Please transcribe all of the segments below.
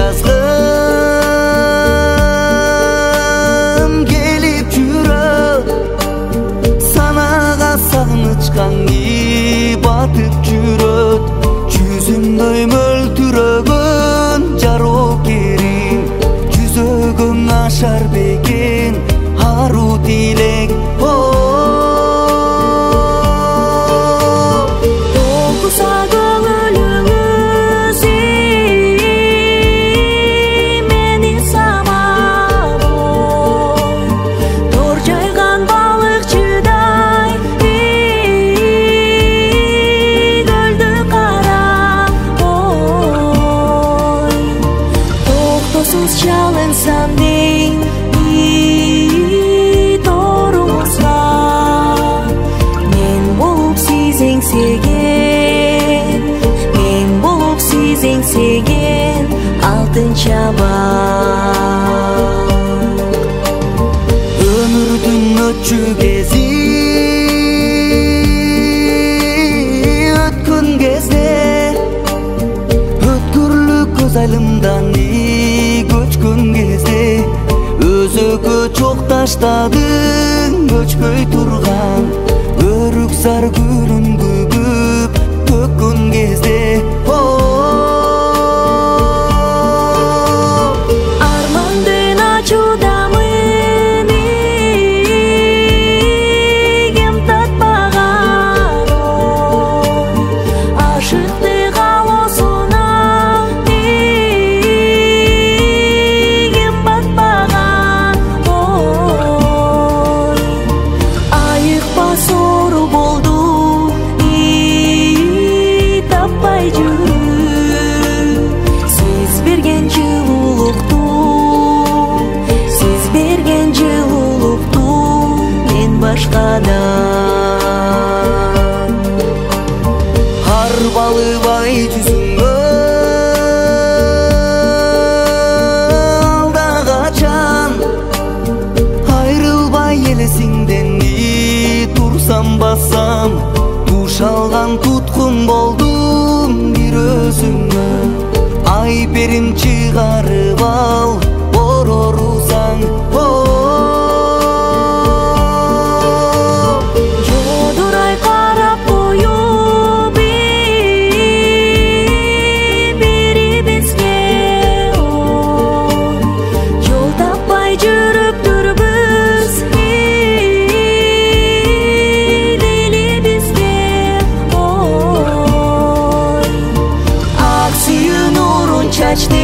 жазгым келип жүрөт, санага сагынычканды батып жүрөт. Жүзүмдөй мөлтүрөгөн жарокерим, жүзөгөң ашар бекен ару тилек. Толкуса көңүлүңүз мени самабой, тор жайган балыкчыдай көлдү карап, ой, токтосуз чалынсам дейм торумузга, мен болуп сиз эңсеген, мен болуп сиз эңсеген алтын чабак. Өмүрдүн өтчү кези өткөн кезде, өткүрлүк көз айылымдан көчкөн кезде, өзөгө чок таштадың көчпөй турган өрүк зар гүлүн күбүп төккөн кезде. Армандын ачуудамын ким татпаган, ашыктык алоосуна ким батпаган, айыкпа соору болду таппай жүрүп. Сиз берген жылуулукту, сиз берген жылуулукту мен башкадан Арбалыбай жүзүңө алда качан, айрылбай элесиңден турсам бассам, туш алган туткун болдум бир өзүңө. Айперим чыгарып ал борорусаң, жодурай карап коюп бирибизге, жол таппай жүрүптүрбүз дилибизге. Ак сүйүү нурун чачты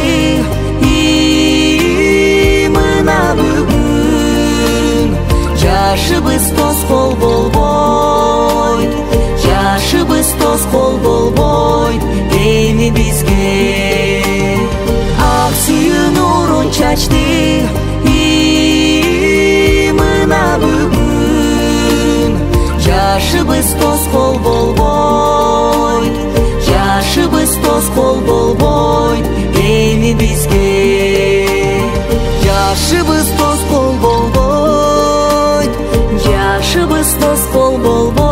мына бүгүн, жашыбыз тоскоол болбойт, жашыбыз тоскоол болбойт эми бизге. Ак сүйүү нурун чачты мына бүгүн, жашыбыз тоскоол болбойт, жашыбыз тоскоол болбойт эми бизге. Жашыбыз тоскоол болбойт, жашыбыз тоскоол болбойт.